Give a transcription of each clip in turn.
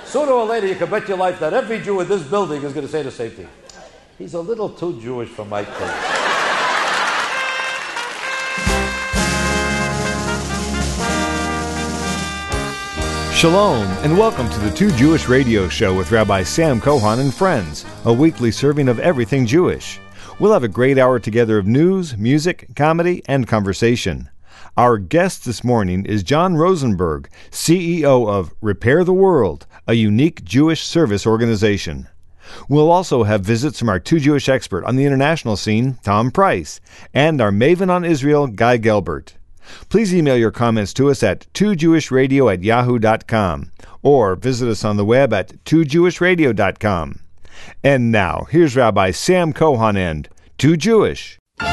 Sooner or later, you can bet your life that every Jew in this building is going to say the same thing. He's a little too Jewish for my taste. Shalom, and welcome to the Two Jewish Radio Show with Rabbi Sam Cohon and friends, a weekly serving of everything Jewish. We'll have a great hour together of news, music, comedy, and conversation. Our guest this morning is John Rosenberg, CEO of Repair the World, a unique Jewish service organization. We'll also have visits from our Two Jewish expert on the international scene, Tom Price, and our maven on Israel, Guy Gelbert. Please email your comments to us at twojewishradio@yahoo.com or visit us on the web at twojewishradio.com. And now, here's Rabbi Sam Cohon and Too Jewish.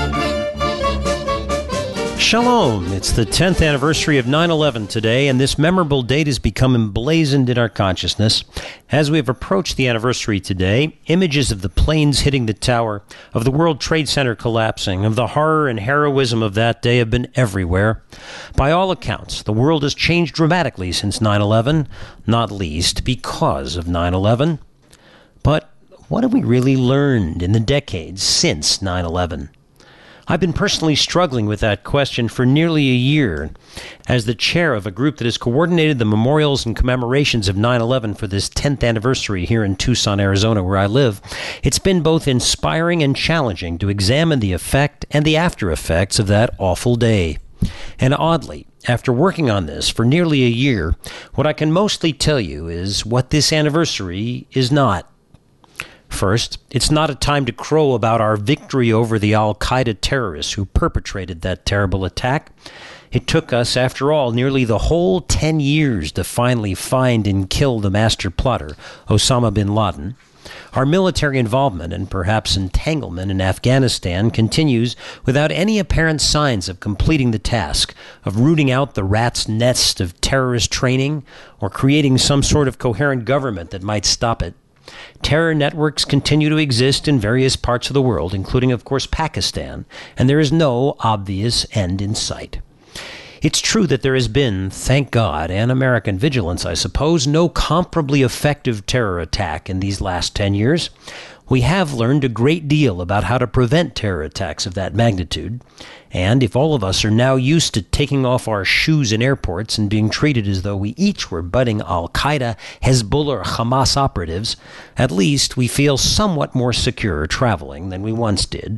Shalom. It's the 10th anniversary of 9/11 today, and this memorable date has become emblazoned in our consciousness. As we have approached the anniversary today, images of the planes hitting the tower, of the World Trade Center collapsing, of the horror and heroism of that day have been everywhere. By all accounts, the world has changed dramatically since 9/11, not least because of 9/11. But what have we really learned in the decades since 9/11? I've been personally struggling with that question for nearly a year. As the chair of a group that has coordinated the memorials and commemorations of 9/11 for this 10th anniversary here in Tucson, Arizona, where I live, it's been both inspiring and challenging to examine the effect and the after effects of that awful day. And oddly, after working on this for nearly a year, what I can mostly tell you is what this anniversary is not. First, it's not a time to crow about our victory over the Al-Qaeda terrorists who perpetrated that terrible attack. It took us, after all, nearly the whole 10 years to finally find and kill the master plotter, Osama bin Laden. Our military involvement and perhaps entanglement in Afghanistan continues without any apparent signs of completing the task, of rooting out the rat's nest of terrorist training, or creating some sort of coherent government that might stop it. Terror networks continue to exist in various parts of the world, including, of course, Pakistan, and there is no obvious end in sight. It's true that there has been, thank God, and American vigilance, I suppose, no comparably effective terror attack in these last 10 years. We have learned a great deal about how to prevent terror attacks of that magnitude, and if all of us are now used to taking off our shoes in airports and being treated as though we each were budding Al-Qaeda, Hezbollah, or Hamas operatives, at least we feel somewhat more secure traveling than we once did.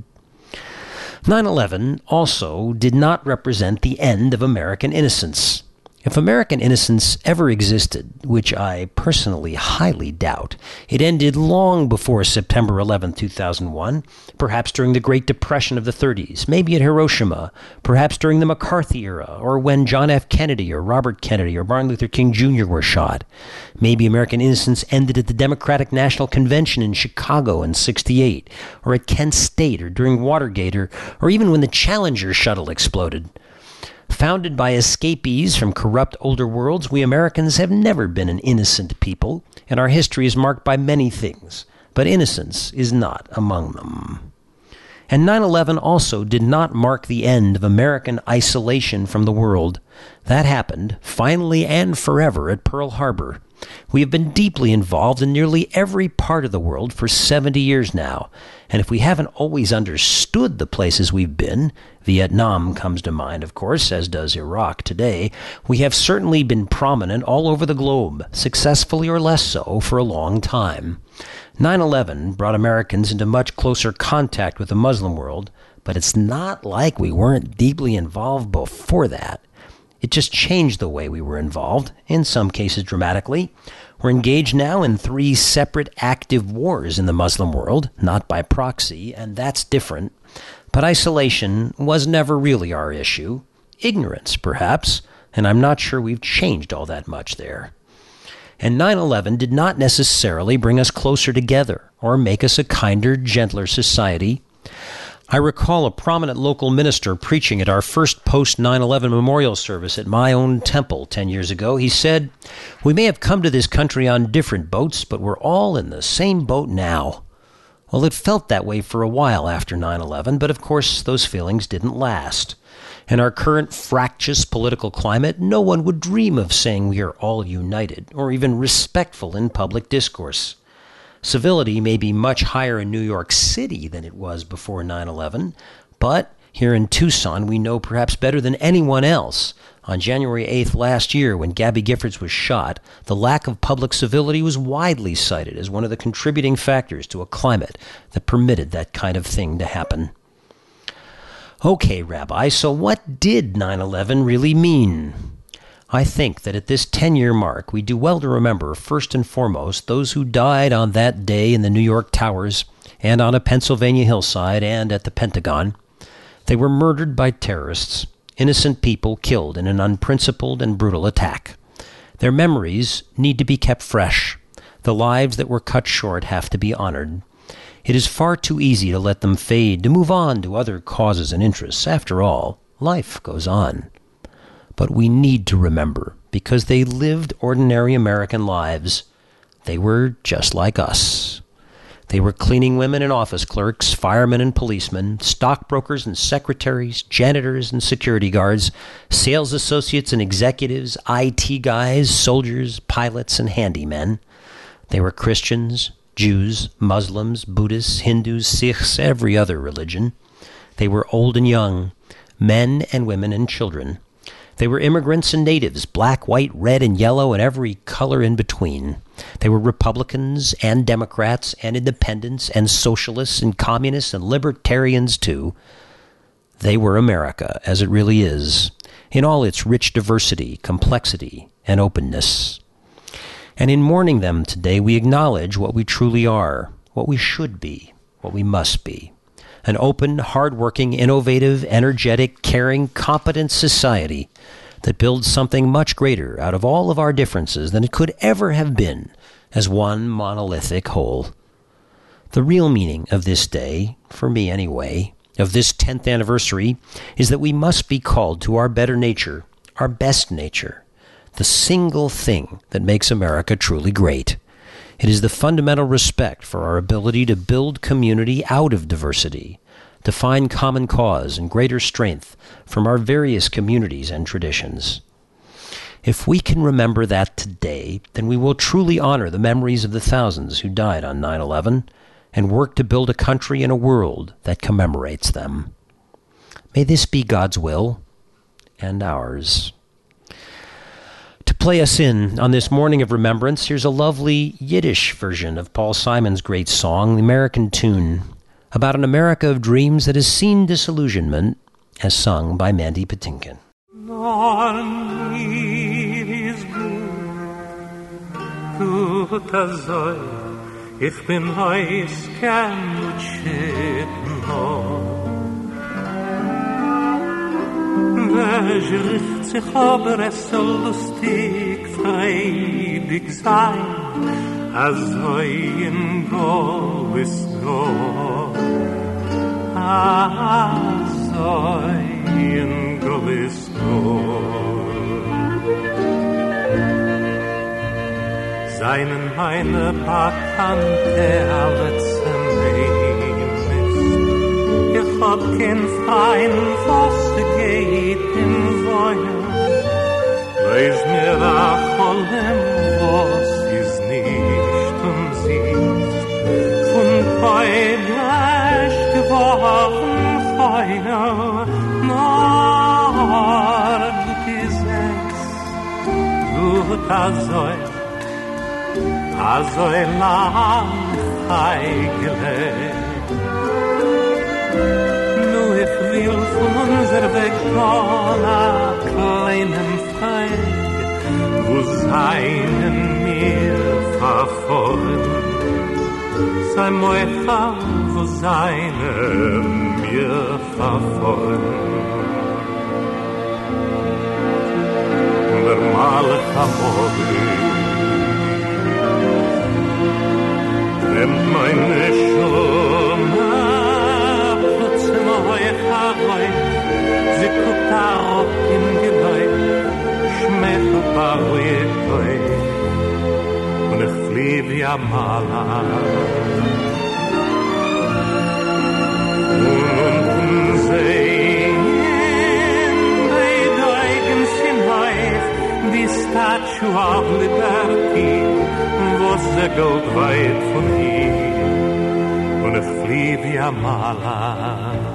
9/11 also did not represent the end of American innocence. If American innocence ever existed, which I personally highly doubt, it ended long before September 11, 2001, perhaps during the Great Depression of the 30s, maybe at Hiroshima, perhaps during the McCarthy era, or when John F. Kennedy or Robert Kennedy or Martin Luther King Jr. were shot. Maybe American innocence ended at the Democratic National Convention in Chicago in '68, or at Kent State, or during Watergate, or even when the Challenger shuttle exploded. Founded by escapees from corrupt older worlds, we Americans have never been an innocent people, and our history is marked by many things, but innocence is not among them. And 9/11 also did not mark the end of American isolation from the world. That happened, finally and forever, at Pearl Harbor. We have been deeply involved in nearly every part of the world for 70 years now, and if we haven't always understood the places we've been, Vietnam comes to mind, of course, as does Iraq today, we have certainly been prominent all over the globe, successfully or less so, for a long time. 9/11 brought Americans into much closer contact with the Muslim world, but it's not like we weren't deeply involved before that. It just changed the way we were involved, in some cases dramatically. We're engaged now in 3 separate active wars in the Muslim world, not by proxy, and that's different. But isolation was never really our issue. Ignorance, perhaps, and I'm not sure we've changed all that much there. And 9/11 did not necessarily bring us closer together or make us a kinder, gentler society. I recall a prominent local minister preaching at our first post-9/11 memorial service at my own temple 10 years ago. He said, "We may have come to this country on different boats, but we're all in the same boat now." Well, it felt that way for a while after 9/11, but of course those feelings didn't last. In our current fractious political climate, no one would dream of saying we are all united or even respectful in public discourse. Civility may be much higher in New York City than it was before 9/11, but here in Tucson we know perhaps better than anyone else. On January 8th last year, when Gabby Giffords was shot, the lack of public civility was widely cited as one of the contributing factors to a climate that permitted that kind of thing to happen. Okay, Rabbi, so what did 9/11 really mean? I think that at this 10-year mark, we do well to remember, first and foremost, those who died on that day in the New York towers and on a Pennsylvania hillside and at the Pentagon. They were murdered by terrorists, innocent people killed in an unprincipled and brutal attack. Their memories need to be kept fresh. The lives that were cut short have to be honored. It is far too easy to let them fade, to move on to other causes and interests. After all, life goes on. But we need to remember, because they lived ordinary American lives. They were just like us. They were cleaning women and office clerks, firemen and policemen, stockbrokers and secretaries, janitors and security guards, sales associates and executives, IT guys, soldiers, pilots, and handymen. They were Christians, Jews, Muslims, Buddhists, Hindus, Sikhs, every other religion. They were old and young, men and women and children. They were immigrants and natives, black, white, red, and yellow, and every color in between. They were Republicans and Democrats and independents and socialists and communists and libertarians, too. They were America, as it really is, in all its rich diversity, complexity, and openness. And in mourning them today, we acknowledge what we truly are, what we should be, what we must be. An open, hard-working, innovative, energetic, caring, competent society that builds something much greater out of all of our differences than it could ever have been as one monolithic whole. The real meaning of this day, for me anyway, of this 10th anniversary, is that we must be called to our better nature, our best nature, the single thing that makes America truly great. It is the fundamental respect for our ability to build community out of diversity, to find common cause and greater strength from our various communities and traditions. If we can remember that today, then we will truly honor the memories of the thousands who died on 9/11 and work to build a country and a world that commemorates them. May this be God's will and ours. To play us in on this morning of remembrance, here's a lovely Yiddish version of Paul Simon's great song, the American Tune, about an America of dreams that has seen disillusionment, as sung by Mandy Patinkin. Ich bin heiß gern und schitten Wer riecht sich aber es soll lustig freudig sein als ein Goal ist Goal als ein Goal ist Goal Seinen meine Bakante alle Ich hab kein Freien, was geht im Feuer. Weiß mir Acholem, was ist nicht und siehst. Von Feuerlich geworden Feuer, nur die Sechs. Du azoi lang feigele. Ich will von unser Weg gehen, a kleinem Freig, wo seinen mir verfolgen. Sei Moecha, wo seinen mir verfolgen. Der Malach Amori, nimmt meine Schumme, Sie guckt darauf im Geläut, schmeckt und beruhigt euch, und ich flieh wie am Maler. Und sehen Joshua Liberty, wo sie Gold weit von hier, und ich flieh wie ein Malach.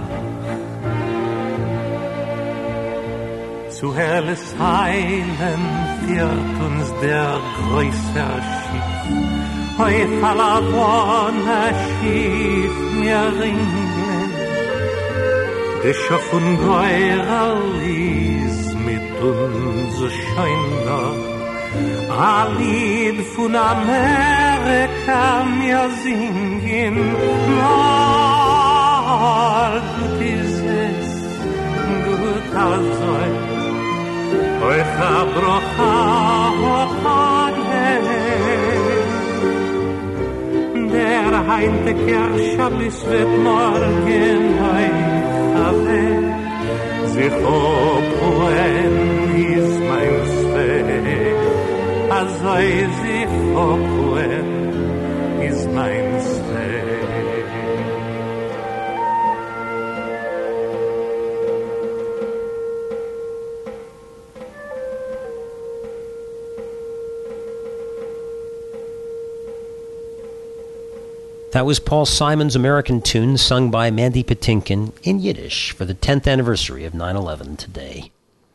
Zu helles Heilen führt uns der größere Schiff, auf aller Wohne schief mir ringen, der Schoff und Geurer ließ mit uns so scheinbar, a Lied von Amerika mir singen, gut ist es, gut also. Euch abrocha hochadeh, der heinteker Shabbos wird morgen euch abeh, sich opuen is mein Zweck, azoi sich opuen is mein Zweck. That was Paul Simon's American Tune, sung by Mandy Patinkin in Yiddish for the 10th anniversary of 9/11 today.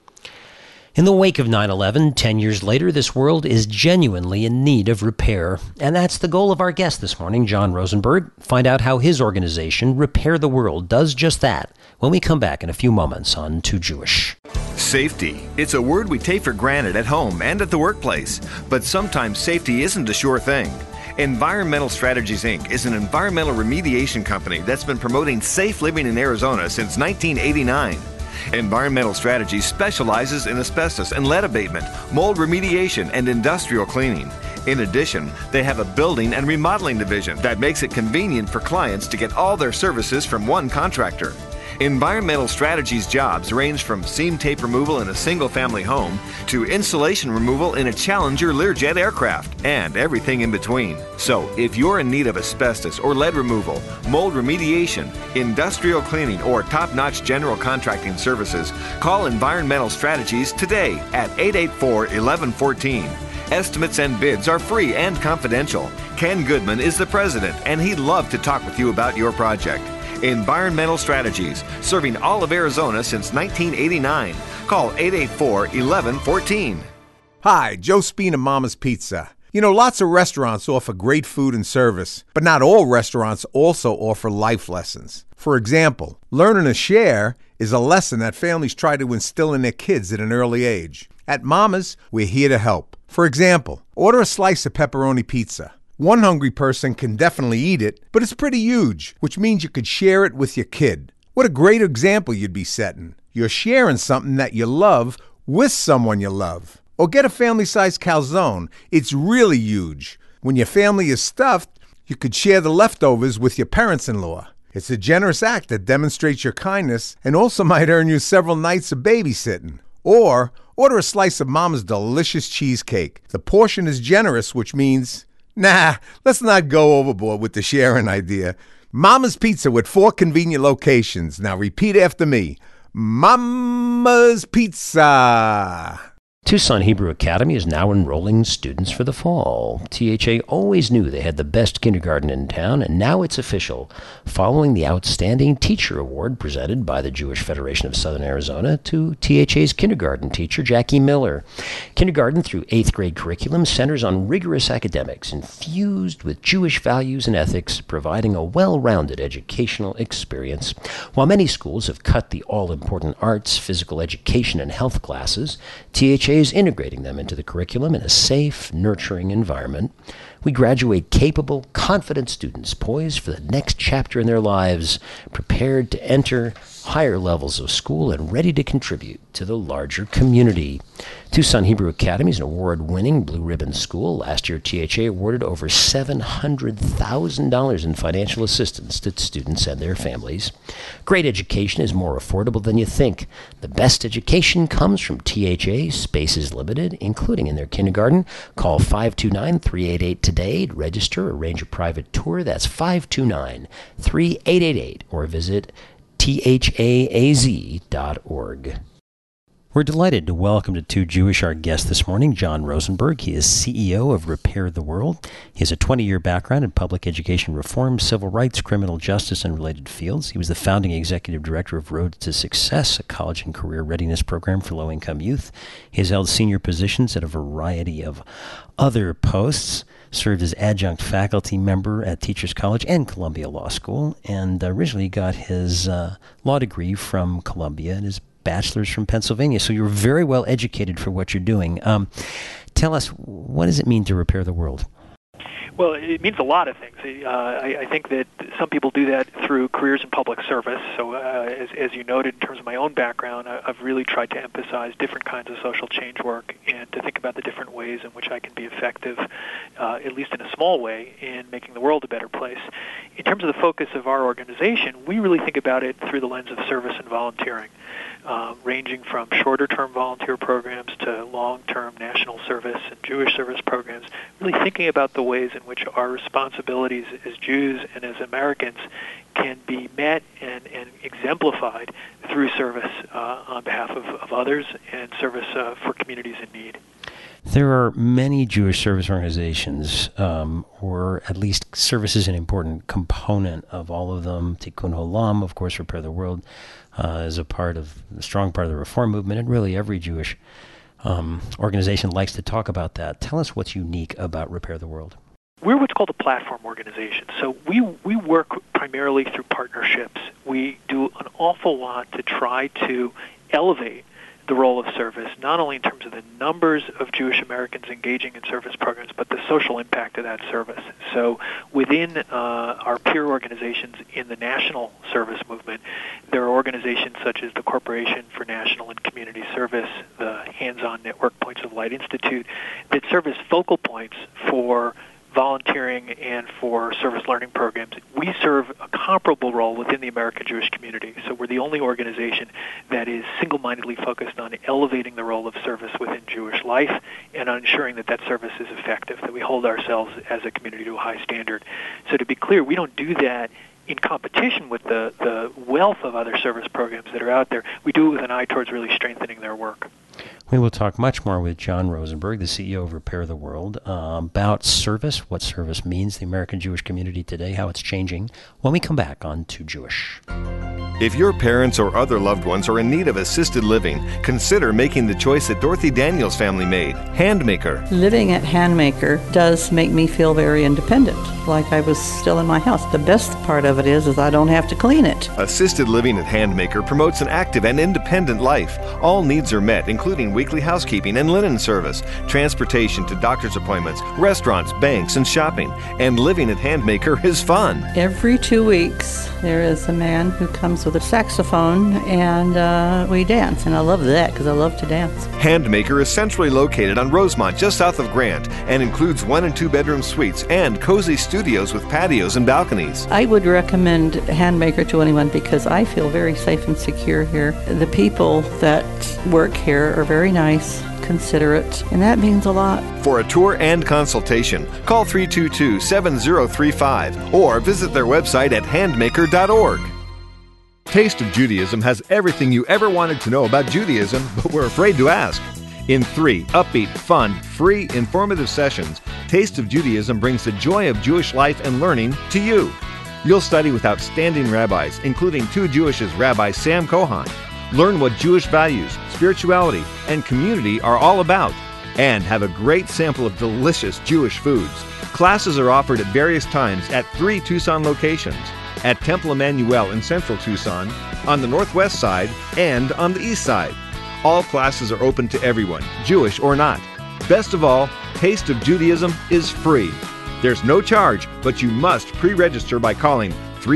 In the wake of 9/11, 10 years later, this world is genuinely in need of repair. And that's the goal of our guest this morning, John Rosenberg. Find out how his organization, Repair the World, does just that when we come back in a few moments on Too Jewish. Safety. It's a word we take for granted at home and at the workplace. But sometimes safety isn't a sure thing. Environmental Strategies, Inc. is an environmental remediation company that's been promoting safe living in Arizona since 1989. Environmental Strategies specializes in asbestos and lead abatement, mold remediation, and industrial cleaning. In addition, they have a building and remodeling division that makes it convenient for clients to get all their services from one contractor. Environmental Strategies jobs range from seam tape removal in a single-family home to insulation removal in a Challenger Learjet aircraft and everything in between. So, if you're in need of asbestos or lead removal, mold remediation, industrial cleaning, or top-notch general contracting services, call Environmental Strategies today at 884-1114. Estimates and bids are free and confidential. Ken Goodman is the president, and he'd love to talk with you about your project. Environmental Strategies, serving all of Arizona since 1989. Call 884-1114. Hi, Joe Spina, Mama's Pizza. You know, lots of restaurants offer great food and service, but not all restaurants also offer life lessons. For example, learning to share is a lesson that families try to instill in their kids at an early age. At Mama's, we're here to help. For example, order a slice of pepperoni pizza. One hungry person can definitely eat it, but it's pretty huge, which means you could share it with your kid. What a great example you'd be setting. You're sharing something that you love with someone you love. Or get a family-sized calzone. It's really huge. When your family is stuffed, you could share the leftovers with your parents-in-law. It's a generous act that demonstrates your kindness and also might earn you several nights of babysitting. Or order a slice of Mama's delicious cheesecake. The portion is generous, which means... Nah, let's not go overboard with the sharing idea. Mama's Pizza with 4 convenient locations. Now repeat after me. Mama's Pizza. Tucson Hebrew Academy is now enrolling students for the fall. THA always knew they had the best kindergarten in town, and now it's official. Following the Outstanding Teacher Award presented by the Jewish Federation of Southern Arizona to THA's kindergarten teacher, Jackie Miller. Kindergarten through 8th grade curriculum centers on rigorous academics infused with Jewish values and ethics, providing a well-rounded educational experience. While many schools have cut the all-important arts, physical education, and health classes, THA is integrating them into the curriculum in a safe, nurturing environment. We graduate capable, confident students poised for the next chapter in their lives, prepared to enter higher levels of school and ready to contribute to the larger community. Tucson Hebrew Academy is an award-winning Blue Ribbon school. Last year, THA awarded over $700,000 in financial assistance to students and their families. Great education is more affordable than you think. The best education comes from THA. Space is limited, including in their kindergarten. Call 529-388 today to register or arrange a private tour. That's 529-3888 or visit THAAZ.org. We're delighted to welcome to Too Jewish our guest this morning, John Rosenberg. He is CEO of Repair the World. He has a 20-year background in public education reform, civil rights, criminal justice, and related fields. He was the founding executive director of Road to Success, a college and career readiness program for low-income youth. He has held senior positions at a variety of other posts, served as adjunct faculty member at Teachers College and Columbia Law School, and originally got his law degree from Columbia and his bachelor's from Pennsylvania. So you're very well educated for what you're doing. Tell us, what does it mean to repair the world? Well, it means a lot of things. I think that some people do that through careers in public service. So as you noted, in terms of my own background, I've really tried to emphasize different kinds of social change work and to think about the different ways in which I can be effective, at least in a small way, in making the world a better place. In terms of the focus of our organization, we really think about it through the lens of service and volunteering, ranging from shorter-term volunteer programs to long-term national service and Jewish service programs, really thinking about the ways in which our responsibilities as Jews and as Americans can be met and exemplified through service on behalf of others and service for communities in need. There are many Jewish service organizations, or at least service is an important component of all of them. Tikkun Olam, of course, Repair the World, is a strong part of the reform movement, and really every Jewish organization likes to talk about that. Tell us what's unique about Repair the World. We're what's called a platform organization. So we work primarily through partnerships. We do an awful lot to try to elevate the role of service, not only in terms of the numbers of Jewish Americans engaging in service programs, but the social impact of that service. So within our peer organizations in the national service movement, there are organizations such as the Corporation for National and Community Service, the Hands-On Network Points of Light Institute, that serve as focal points for volunteering and for service learning programs. We serve a comparable role within the American Jewish community. So we're the only organization that is single-mindedly focused on elevating the role of service within Jewish life and on ensuring that that service is effective, that we hold ourselves as a community to a high standard. So to be clear, we don't do that in competition with the wealth of other service programs that are out there. We do it with an eye towards really strengthening their work. We will talk much more with John Rosenberg, the CEO of Repair the World, about service, what service means to the American Jewish community today, how it's changing, when we come back on Too Jewish. If your parents or other loved ones are in need of assisted living, consider making the choice that Dorothy Daniels' family made, Handmaker. Living at Handmaker does make me feel very independent, like I was still in my house. The best part of it is I don't have to clean it. Assisted living at Handmaker promotes an active and independent life. All needs are met, including weekly housekeeping and linen service, transportation to doctor's appointments, restaurants, banks, and shopping. And living at Handmaker is fun. Every 2 weeks, there is a man who comes with a saxophone, and we dance. And I love that because I love to dance. Handmaker is centrally located on Rosemont, just south of Grant, and includes 1- and 2-bedroom suites and cozy studios with patios and balconies. I would recommend Handmaker to anyone because I feel very safe and secure here. The people that work here are very nice, considerate, and that means a lot. For a tour and consultation, call 322-7035 or visit their website at handmaker.org. Taste of Judaism has everything you ever wanted to know about Judaism, but were afraid to ask. In 3 upbeat, fun, free, informative sessions, Taste of Judaism brings the joy of Jewish life and learning to you. You'll study with outstanding rabbis, including Too Jewish's Rabbi Sam Kohan. Learn what Jewish values, spirituality, and community are all about, and have a great sample of delicious Jewish foods. Classes are offered at various times at 3 Tucson locations, at Temple Emmanuel in central Tucson, on the northwest side, and on the east side. All classes are open to everyone, Jewish or not. Best of all, Taste of Judaism is free. There's no charge, but you must pre-register by calling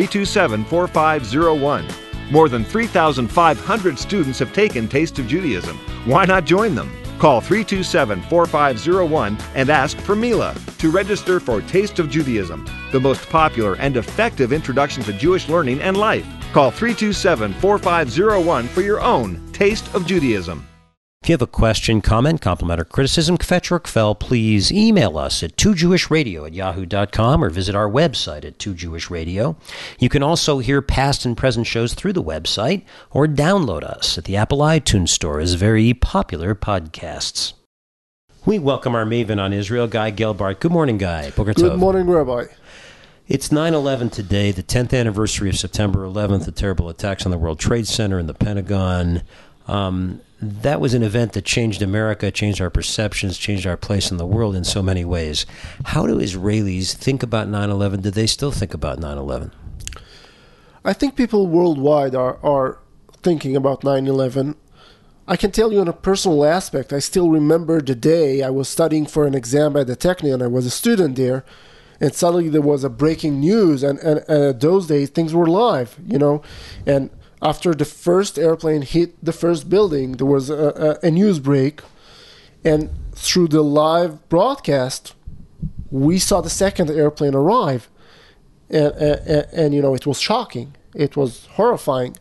327-4501. More than 3,500 students have taken Taste of Judaism. Why not join them? Call 327-4501 and ask for Mila to register for Taste of Judaism, the most popular and effective introduction to Jewish learning and life. Call 327-4501 for your own Taste of Judaism. If you have a question, comment, compliment, or criticism, kvetch or kvel, please email us at 2jewishradio@yahoo.com or visit our website at 2jewishradio. You can also hear past and present shows through the website or download us at the Apple iTunes Store as very popular podcasts. We welcome our maven on Israel, Guy Gelbart. Good morning, Guy. Boker Good Tov. morning, Rabbi. It's 9/11 today, the 10th anniversary of September 11th, the terrible attacks on the World Trade Center and the Pentagon. That was an event that changed America, changed our perceptions, changed our place in the world in so many ways. How do Israelis think about 9/11? Do they still think about 9/11? I think people worldwide are thinking about 9/11. I can tell you on a personal aspect, I still remember the day I was studying for an exam at the Technion. I was a student there, and suddenly there was a breaking news, and those days things were live, and after the first airplane hit the first building, there was a news break, and through the live broadcast, we saw the second airplane arrive, and it was shocking. It was horrifying.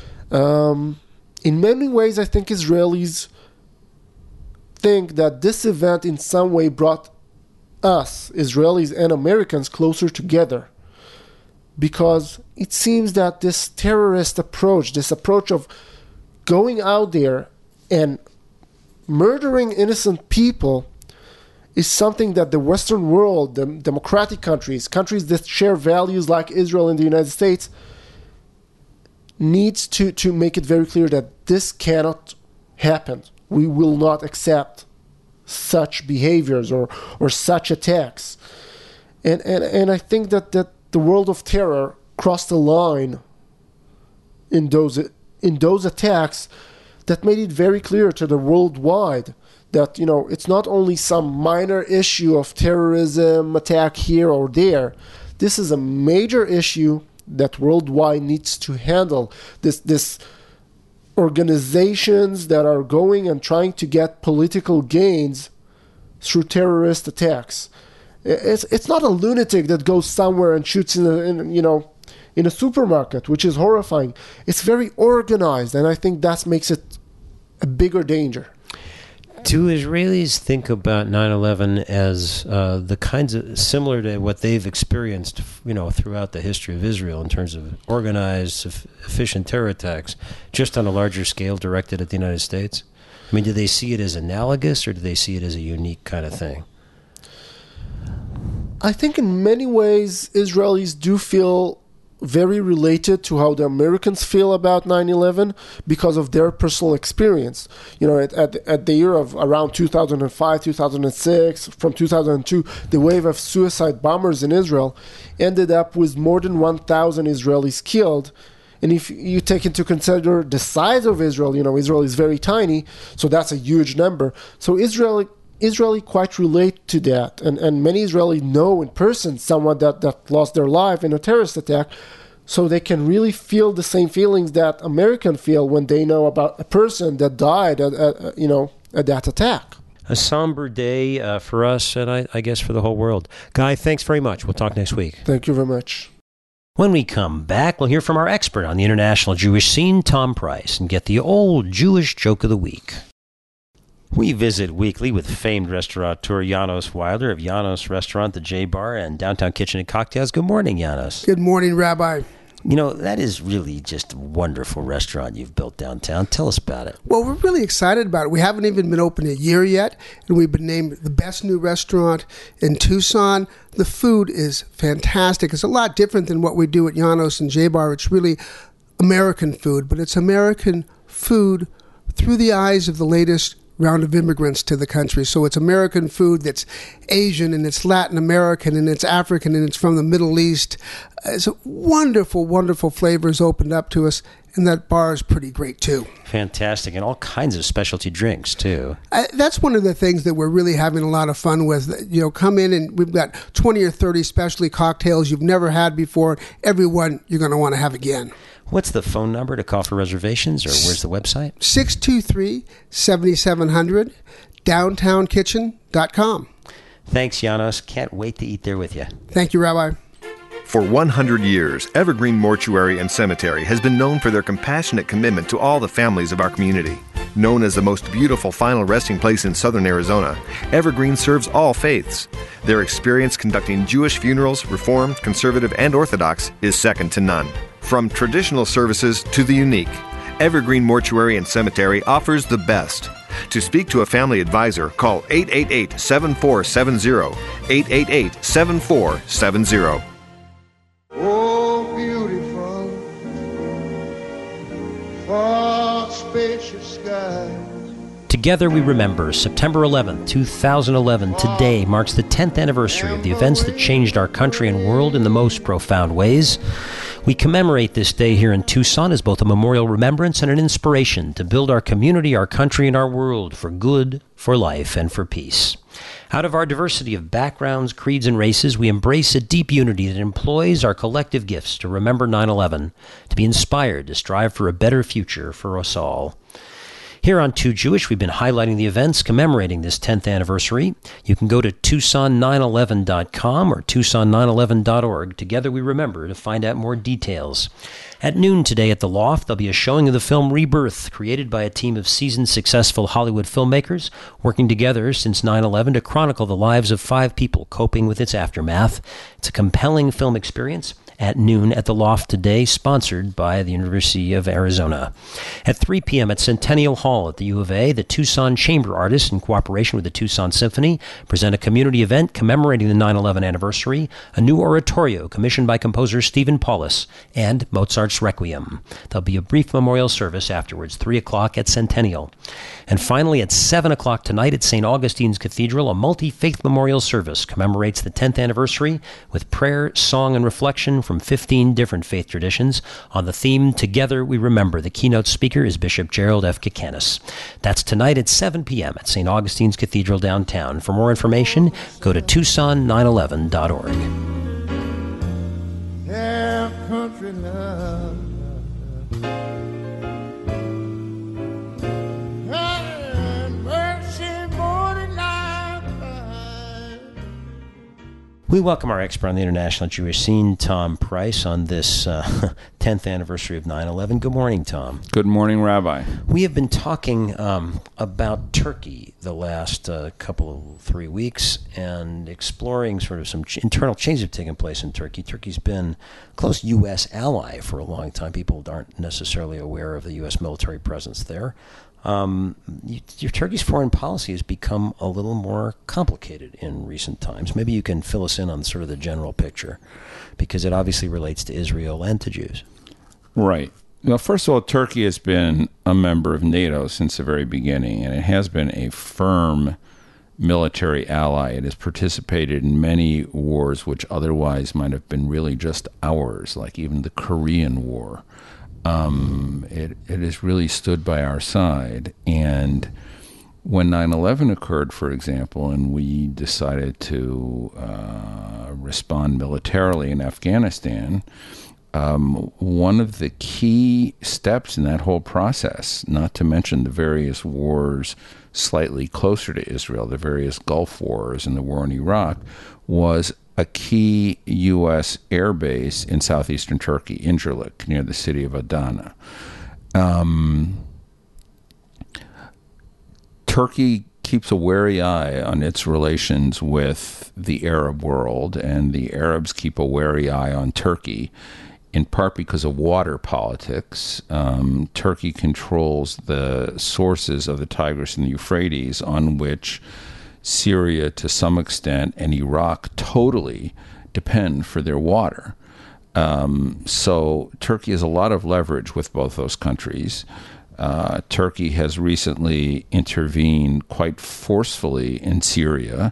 In many ways, I think Israelis think that this event in some way brought us, Israelis and Americans, closer together. Because it seems that this terrorist approach, this approach of going out there and murdering innocent people, is something that the Western world, the democratic countries that share values like Israel and the United States, needs to make it very clear that this cannot happen. We will not accept such behaviors or such attacks. And I think that the world of terror crossed a line in those attacks that made it very clear to the worldwide that it's not only some minor issue of terrorism attack here or there. This is a major issue that worldwide needs to handle. This organizations that are going and trying to get political gains through terrorist attacks. It's not a lunatic that goes somewhere and shoots in a supermarket, which is horrifying. It's very organized, and I think that makes it a bigger danger. Do Israelis think about 9/11 as the kinds of similar to what they've experienced, throughout the history of Israel in terms of organized, efficient terror attacks, just on a larger scale directed at the United States? I mean, do they see it as analogous, or do they see it as a unique kind of thing? I think in many ways, Israelis do feel very related to how the Americans feel about 9/11 because of their personal experience. At the year of around 2005, 2006, from 2002, the wave of suicide bombers in Israel ended up with more than 1,000 Israelis killed. And if you take into consider the size of Israel, Israel is very tiny, so that's a huge number. So Israeli quite relate to that, and many Israelis know in person someone that lost their life in a terrorist attack, so they can really feel the same feelings that Americans feel when they know about a person that died at that attack. A somber day for us, and I guess for the whole world. Guy, thanks very much. We'll talk next week. Thank you very much. When we come back, we'll hear from our expert on the international Jewish scene, Tom Price, and get the old Jewish joke of the week. We visit weekly with famed restaurateur Janos Wilder of Janos Restaurant, the J Bar, and Downtown Kitchen and Cocktails. Good morning, Janos. Good morning, Rabbi. That is really just a wonderful restaurant you've built downtown. Tell us about it. Well, we're really excited about it. We haven't even been open a year yet, and we've been named the best new restaurant in Tucson. The food is fantastic. It's a lot different than what we do at Janos and J Bar. It's really American food, but it's American food through the eyes of the latest round of immigrants to the country. So it's American food that's Asian, and it's Latin American, and it's African, and it's from the Middle East. It's a wonderful, wonderful flavors opened up to us, and that bar is pretty great too. Fantastic, and all kinds of specialty drinks too. That's one of the things that we're really having a lot of fun with. Come in and we've got 20 or 30 specialty cocktails you've never had before. Every one you're going to want to have again. What's the phone number to call for reservations, or where's the website? 623-7700, downtownkitchen.com. Thanks, Janos. Can't wait to eat there with you. Thank you, Rabbi. For 100 years, Evergreen Mortuary and Cemetery has been known for their compassionate commitment to all the families of our community. Known as the most beautiful final resting place in southern Arizona, Evergreen serves all faiths. Their experience conducting Jewish funerals, Reformed, Conservative, and Orthodox, is second to none. From traditional services to the unique, Evergreen Mortuary and Cemetery offers the best. To speak to a family advisor, call 888-7470, 888-7470. Oh, beautiful, far spacious skies. Together we remember September 11th, 2011. Today marks the 10th anniversary of the events that changed our country and world in the most profound ways. We commemorate this day here in Tucson as both a memorial remembrance and an inspiration to build our community, our country, and our world for good, for life, and for peace. Out of our diversity of backgrounds, creeds, and races, we embrace a deep unity that employs our collective gifts to remember 9/11, to be inspired to strive for a better future for us all. Here on Too Jewish, we've been highlighting the events commemorating this 10th anniversary. You can go to Tucson911.com or Tucson911.org. Together we remember to find out more details. At noon today at the Loft, there'll be a showing of the film Rebirth, created by a team of seasoned, successful Hollywood filmmakers working together since 9/11 to chronicle the lives of 5 people coping with its aftermath. It's a compelling film experience. At noon at the Loft today, sponsored by the University of Arizona. At 3 p.m. at Centennial Hall at the U of A, the Tucson Chamber Artists, in cooperation with the Tucson Symphony, present a community event commemorating the 9/11 anniversary, a new oratorio commissioned by composer Stephen Paulus, and Mozart's Requiem. There'll be a brief memorial service afterwards, 3 o'clock at Centennial. And finally, at 7 o'clock tonight at St. Augustine's Cathedral, a multi-faith memorial service commemorates the 10th anniversary with prayer, song, and reflection from 15 different faith traditions on the theme Together We Remember. The keynote speaker is Bishop Gerald F. Kikanis. That's tonight at 7 p.m. at St. Augustine's Cathedral downtown. For more information, go to Tucson911.org. Yeah, country love. And mercy more than life. We welcome our expert on the international Jewish scene, Tom Price, on this 10th anniversary of 9/11. Good morning, Tom. Good morning, Rabbi. We have been talking about Turkey the last couple of 3 weeks and exploring sort of some internal changes that have taken place in Turkey. Turkey's been a close U.S. ally for a long time. People aren't necessarily aware of the U.S. military presence there. Turkey's foreign policy has become a little more complicated in recent times. Maybe you can fill us in on sort of the general picture, because it obviously relates to Israel and to Jews. Right. Well, first of all, Turkey has been a member of NATO since the very beginning, and it has been a firm military ally. It has participated in many wars which otherwise might have been really just ours, like even the Korean War. It has really stood by our side. And when 9/11 occurred, for example, and we decided to respond militarily in Afghanistan, one of the key steps in that whole process, not to mention the various wars slightly closer to Israel, the various Gulf Wars and the war in Iraq, was a key U.S. air base in southeastern Turkey, Incirlik, near the city of Adana. Turkey keeps a wary eye on its relations with the Arab world, and the Arabs keep a wary eye on Turkey, in part because of water politics. Turkey controls the sources of the Tigris and the Euphrates, on which Syria, to some extent, and Iraq totally depend for their water. So Turkey has a lot of leverage with both those countries. Turkey has recently intervened quite forcefully in Syria.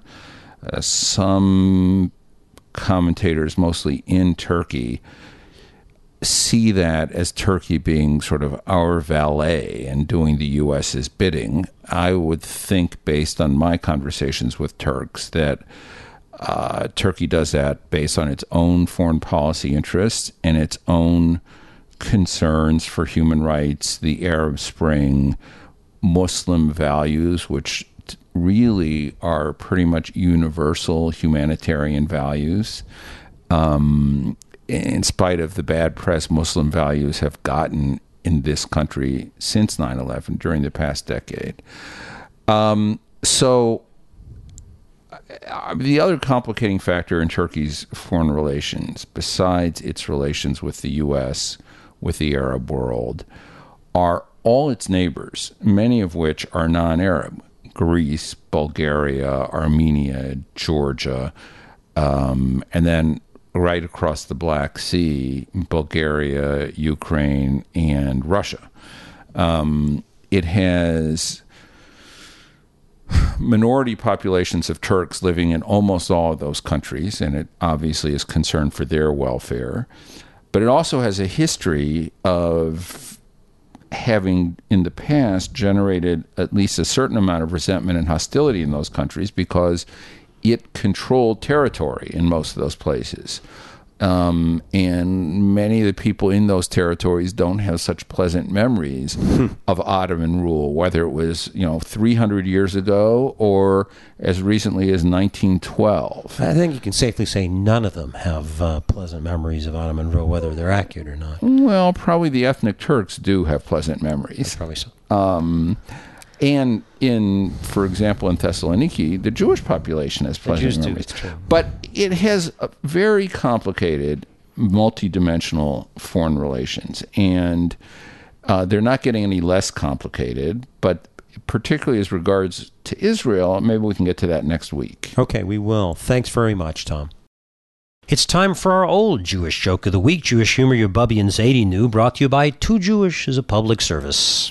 Some commentators, mostly in Turkey, see that as Turkey being sort of our valet and doing the U.S.'s bidding. I would think, based on my conversations with Turks, that Turkey does that based on its own foreign policy interests and its own concerns for human rights, the Arab Spring, Muslim values, which really are pretty much universal humanitarian values. In spite of the bad press Muslim values have gotten in this country since 9/11 during the past decade. So the other complicating factor in Turkey's foreign relations, besides its relations with the U.S., with the Arab world, are all its neighbors, many of which are non-Arab. Greece, Bulgaria, Armenia, Georgia, and then right across the Black Sea, Bulgaria, Ukraine, and Russia. It has minority populations of Turks living in almost all of those countries, and it obviously is concerned for their welfare. But it also has a history of having, in the past, generated at least a certain amount of resentment and hostility in those countries because it controlled territory in most of those places. And many of the people in those territories don't have such pleasant memories of Ottoman rule, whether it was 300 years ago or as recently as 1912. I think you can safely say none of them have pleasant memories of Ottoman rule, whether they're accurate or not. Well, probably the ethnic Turks do have pleasant memories. That's probably so. And for example, in Thessaloniki, the Jewish population has pleasant memories. But it has a very complicated, multidimensional foreign relations. And they're not getting any less complicated, but particularly as regards to Israel, maybe we can get to that next week. Okay, we will. Thanks very much, Tom. It's time for our old Jewish joke of the week. Jewish humor your Bubby and Zadie knew, brought to you by Too Jewish as a public service.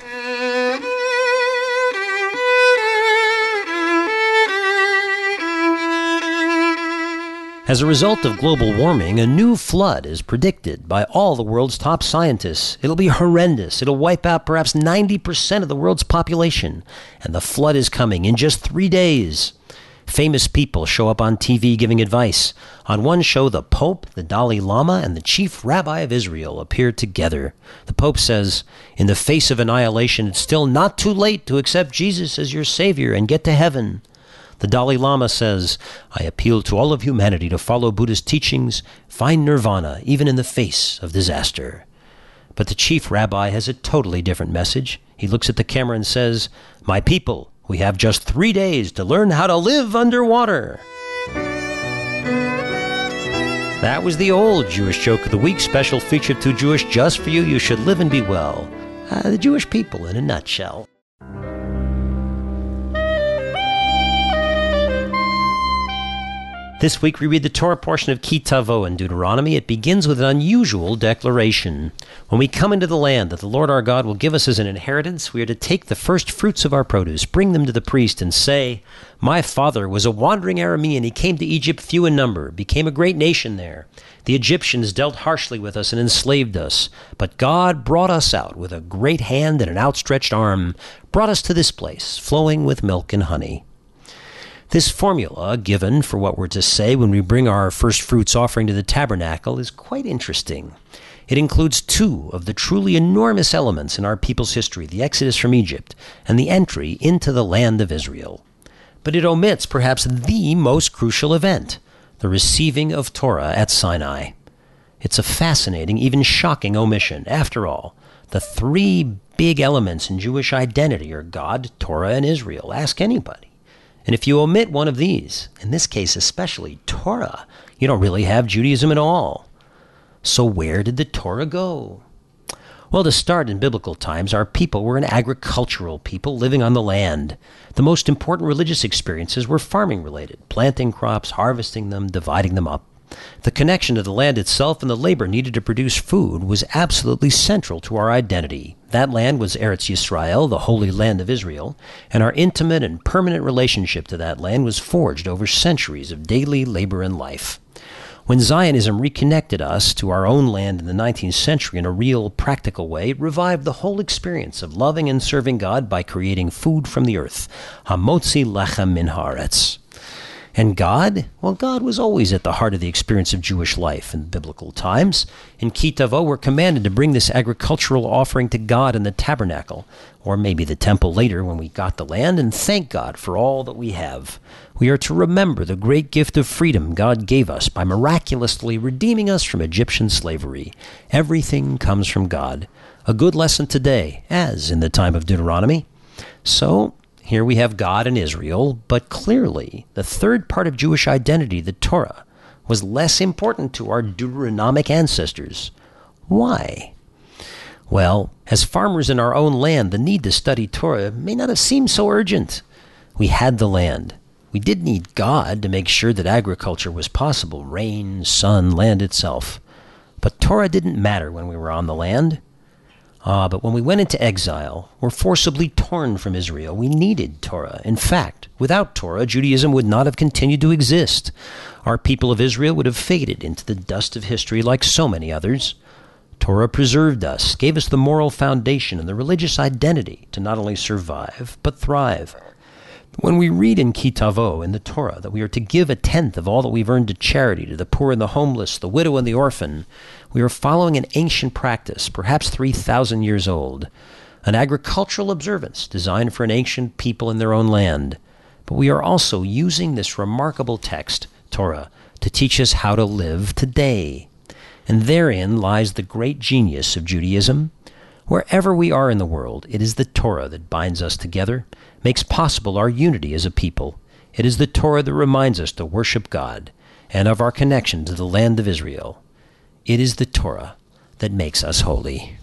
As a result of global warming, a new flood is predicted by all the world's top scientists. It'll be horrendous. It'll wipe out perhaps 90% of the world's population. And the flood is coming in just 3 days. Famous people show up on TV giving advice. On one show, the Pope, the Dalai Lama, and the Chief Rabbi of Israel appear together. The Pope says, in the face of annihilation, it's still not too late to accept Jesus as your Savior and get to heaven. The Dalai Lama says, I appeal to all of humanity to follow Buddha's teachings, find nirvana even in the face of disaster. But the chief rabbi has a totally different message. He looks at the camera and says, my people, we have just 3 days to learn how to live underwater. That was the old Jewish joke of the week, special feature of Too Jewish just for you. You should live and be well. The Jewish people in a nutshell. This week we read the Torah portion of Ki Tavo in Deuteronomy. It begins with an unusual declaration. When we come into the land that the Lord our God will give us as an inheritance, we are to take the first fruits of our produce, bring them to the priest, and say, my father was a wandering Aramean. He came to Egypt few in number, became a great nation there. The Egyptians dealt harshly with us and enslaved us. But God brought us out with a great hand and an outstretched arm, brought us to this place, flowing with milk and honey. This formula given for what we're to say when we bring our first fruits offering to the tabernacle is quite interesting. It includes two of the truly enormous elements in our people's history, the exodus from Egypt and the entry into the land of Israel. But it omits perhaps the most crucial event, the receiving of Torah at Sinai. It's a fascinating, even shocking omission. After all, the three big elements in Jewish identity are God, Torah, and Israel. Ask anybody. And if you omit one of these, in this case especially Torah, you don't really have Judaism at all. So where did the Torah go? Well, to start, in biblical times, our people were an agricultural people living on the land. The most important religious experiences were farming-related, planting crops, harvesting them, dividing them up. The connection to the land itself and the labor needed to produce food was absolutely central to our identity. That land was Eretz Yisrael, the holy land of Israel, and our intimate and permanent relationship to that land was forged over centuries of daily labor and life. When Zionism reconnected us to our own land in the 19th century in a real, practical way, it revived the whole experience of loving and serving God by creating food from the earth, Hamotzi Lechem Min Haaretz. And God? Well, God was always at the heart of the experience of Jewish life in biblical times. In Ki Tavo, we're commanded to bring this agricultural offering to God in the tabernacle, or maybe the temple later when we got the land, and thank God for all that we have. We are to remember the great gift of freedom God gave us by miraculously redeeming us from Egyptian slavery. Everything comes from God. A good lesson today, as in the time of Deuteronomy. So, here we have God and Israel, but clearly the third part of Jewish identity, the Torah, was less important to our Deuteronomic ancestors. Why? Well, as farmers in our own land, the need to study Torah may not have seemed so urgent. We had the land. We did need God to make sure that agriculture was possible, rain, sun, land itself. But Torah didn't matter when we were on the land. But when we went into exile, were forcibly torn from Israel, we needed Torah. In fact, without Torah, Judaism would not have continued to exist. Our people of Israel would have faded into the dust of history like so many others. Torah preserved us, gave us the moral foundation and the religious identity to not only survive, but thrive. When we read in Ki Tavo, in the Torah, that we are to give a tenth of all that we've earned to charity, to the poor and the homeless, the widow and the orphan, we are following an ancient practice, perhaps 3,000 years old, an agricultural observance designed for an ancient people in their own land. But we are also using this remarkable text, Torah, to teach us how to live today. And therein lies the great genius of Judaism. Wherever we are in the world, it is the Torah that binds us together, makes possible our unity as a people. It is the Torah that reminds us to worship God and of our connection to the land of Israel. It is the Torah that makes us holy.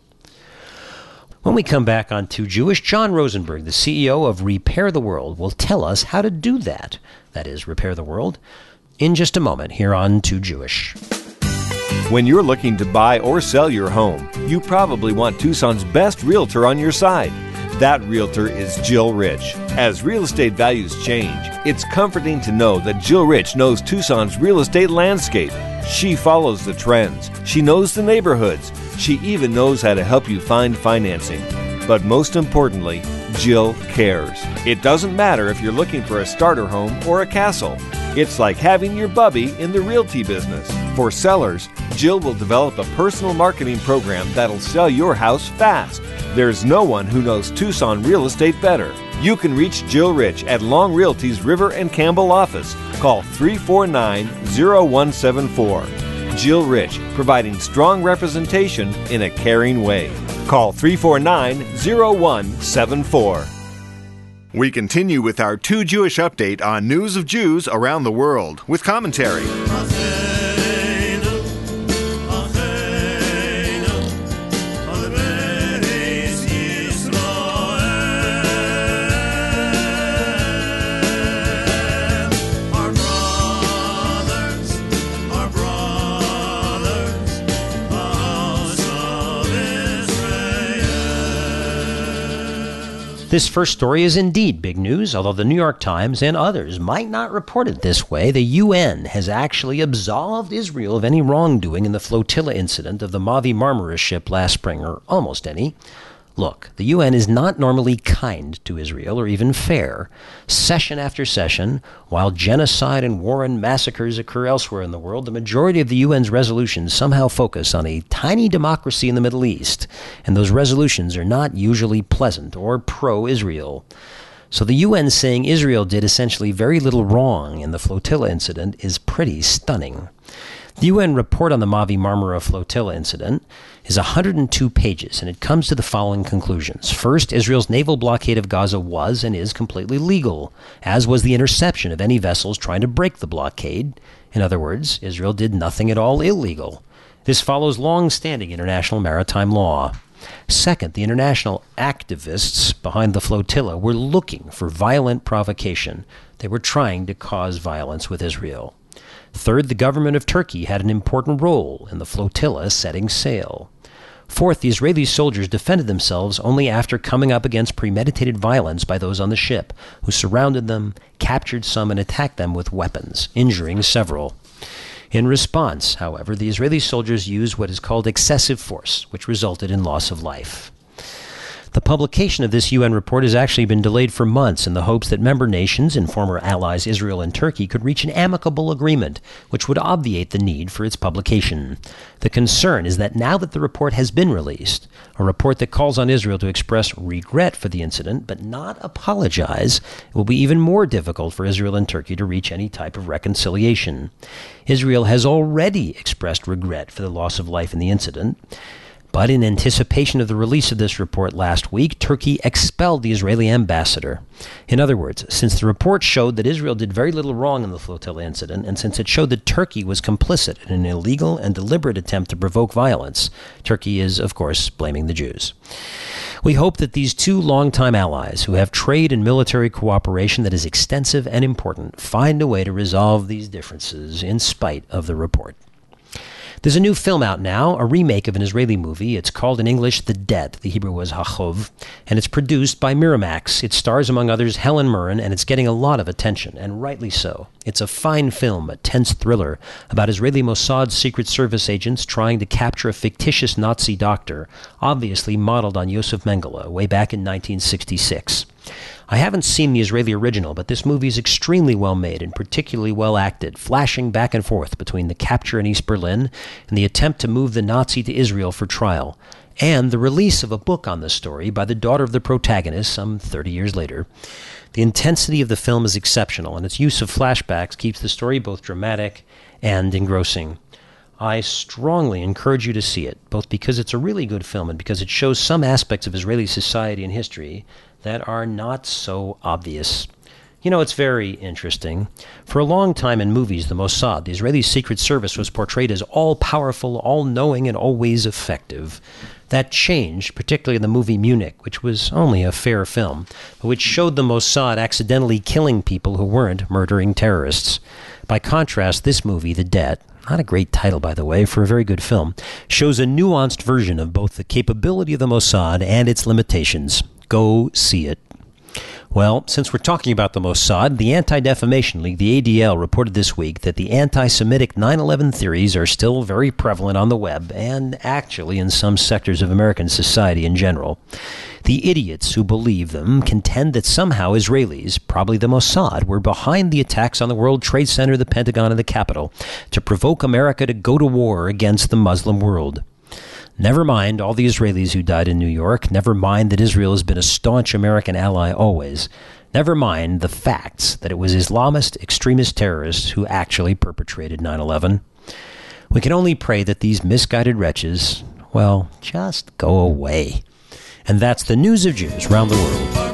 When we come back on Too Jewish, John Rosenberg, the CEO of Repair the World, will tell us how to do that. That is, repair the world, in just a moment here on Too Jewish. When you're looking to buy or sell your home, you probably want Tucson's best realtor on your side. That realtor is Jill Rich. As real estate values change, it's comforting to know that Jill Rich knows Tucson's real estate landscape. She follows the trends. She knows the neighborhoods. She even knows how to help you find financing. But most importantly, Jill cares. It doesn't matter if you're looking for a starter home or a castle. It's like having your bubby in the realty business. For sellers, Jill will develop a personal marketing program that'll sell your house fast. There's no one who knows Tucson real estate better. You can reach Jill Rich at Long Realty's River and Campbell office. Call 349-0174. Jill Rich, providing strong representation in a caring way. Call 349-0174. We continue with our Too Jewish update on news of Jews around the world with commentary. This first story is indeed big news, although the New York Times and others might not report it this way. The UN has actually absolved Israel of any wrongdoing in the flotilla incident of the Mavi Marmara ship last spring, or almost any. Look, the UN is not normally kind to Israel or even fair. Session after session, while genocide and war and massacres occur elsewhere in the world, the majority of the UN's resolutions somehow focus on a tiny democracy in the Middle East, and those resolutions are not usually pleasant or pro-Israel. So the UN saying Israel did essentially very little wrong in the flotilla incident is pretty stunning. The UN report on the Mavi Marmara flotilla incident is 102 pages, and it comes to the following conclusions. First, Israel's naval blockade of Gaza was and is completely legal, as was the interception of any vessels trying to break the blockade. In other words, Israel did nothing at all illegal. This follows long-standing international maritime law. Second, the international activists behind the flotilla were looking for violent provocation. They were trying to cause violence with Israel. Third, the government of Turkey had an important role in the flotilla setting sail. Fourth, the Israeli soldiers defended themselves only after coming up against premeditated violence by those on the ship, who surrounded them, captured some, and attacked them with weapons, injuring several. In response, however, the Israeli soldiers used what is called excessive force, which resulted in loss of life. The publication of this UN report has actually been delayed for months in the hopes that member nations and former allies Israel and Turkey could reach an amicable agreement, which would obviate the need for its publication. The concern is that now that the report has been released, a report that calls on Israel to express regret for the incident but not apologize, it will be even more difficult for Israel and Turkey to reach any type of reconciliation. Israel has already expressed regret for the loss of life in the incident. But in anticipation of the release of this report last week, Turkey expelled the Israeli ambassador. In other words, since the report showed that Israel did very little wrong in the flotilla incident, and since it showed that Turkey was complicit in an illegal and deliberate attempt to provoke violence, Turkey is, of course, blaming the Jews. We hope that these two longtime allies, who have trade and military cooperation that is extensive and important, find a way to resolve these differences in spite of the report. There's a new film out now, a remake of an Israeli movie. It's called in English The Debt. The Hebrew was Hachov, and it's produced by Miramax. It stars, among others, Helen Mirren, and it's getting a lot of attention, and rightly so. It's a fine film, a tense thriller about Israeli Mossad Secret Service agents trying to capture a fictitious Nazi doctor, obviously modeled on Yosef Mengele, way back in 1966. I haven't seen the Israeli original, but this movie is extremely well made and particularly well acted, flashing back and forth between the capture in East Berlin and the attempt to move the Nazi to Israel for trial, and the release of a book on the story by the daughter of the protagonist some 30 years later. The intensity of the film is exceptional, and its use of flashbacks keeps the story both dramatic and engrossing. I strongly encourage you to see it, both because it's a really good film and because it shows some aspects of Israeli society and history that are not so obvious. You know, it's very interesting. For a long time in movies, the Mossad, the Israeli Secret Service, was portrayed as all-powerful, all-knowing, and always effective. That changed, particularly in the movie Munich, which was only a fair film, but which showed the Mossad accidentally killing people who weren't murdering terrorists. By contrast, this movie, The Debt, not a great title, by the way, for a very good film, shows a nuanced version of both the capability of the Mossad and its limitations. Go see it. Well, since we're talking about the Mossad, the Anti-Defamation League, the ADL, reported this week that the anti-Semitic 9/11 theories are still very prevalent on the web and actually in some sectors of American society in general. The idiots who believe them contend that somehow Israelis, probably the Mossad, were behind the attacks on the World Trade Center, the Pentagon, and the Capitol to provoke America to go to war against the Muslim world. Never mind all the Israelis who died in New York. Never mind that Israel has been a staunch American ally always. Never mind the facts that it was Islamist extremist terrorists who actually perpetrated 9/11. We can only pray that these misguided wretches, well, just go away. And that's the news of Jews around the world.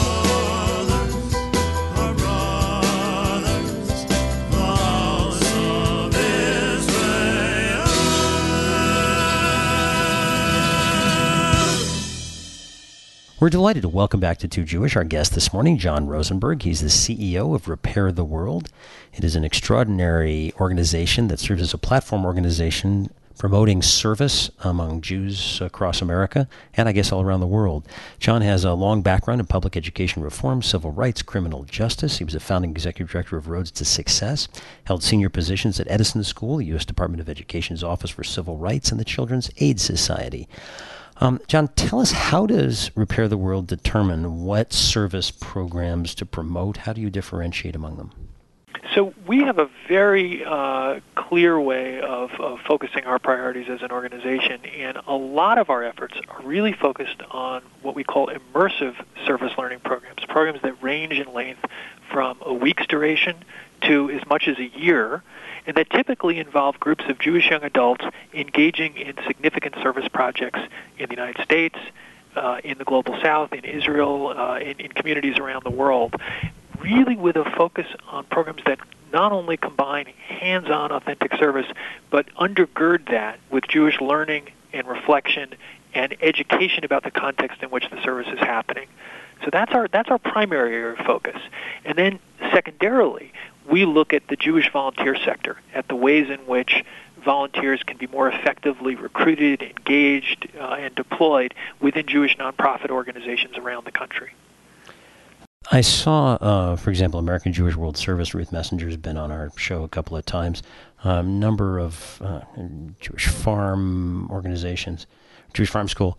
We're delighted to welcome back to Too Jewish our guest this morning, John Rosenberg. He's the CEO of Repair the World. It is an extraordinary organization that serves as a platform organization promoting service among Jews across America and I guess all around the world. John has a long background in public education reform, civil rights, criminal justice. He was a founding executive director of Roads to Success, held senior positions at Edison School, the U.S. Department of Education's Office for Civil Rights, and the Children's Aid Society. John, tell us, how does Repair the World determine what service programs to promote? How do you differentiate among them? So we have a very clear way of focusing our priorities as an organization, and a lot of our efforts are really focused on what we call immersive service learning programs that range in length from a week's duration to as much as a year, and that typically involve groups of Jewish young adults engaging in significant service projects in the United States, in the Global South, in Israel, in communities around the world, really with a focus on programs that not only combine hands-on authentic service, but undergird that with Jewish learning and reflection and education about the context in which the service is happening. So that's our primary area of focus. And then secondarily, we look at the Jewish volunteer sector, at the ways in which volunteers can be more effectively recruited, engaged, and deployed within Jewish nonprofit organizations around the country. I saw, for example, American Jewish World Service. Ruth Messenger has been on our show a couple of times. A number of Jewish farm organizations. Jewish Farm School.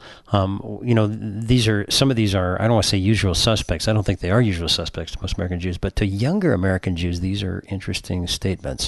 Some of these are, I don't want to say usual suspects. I don't think they are usual suspects to most American Jews, but to younger American Jews, these are interesting statements.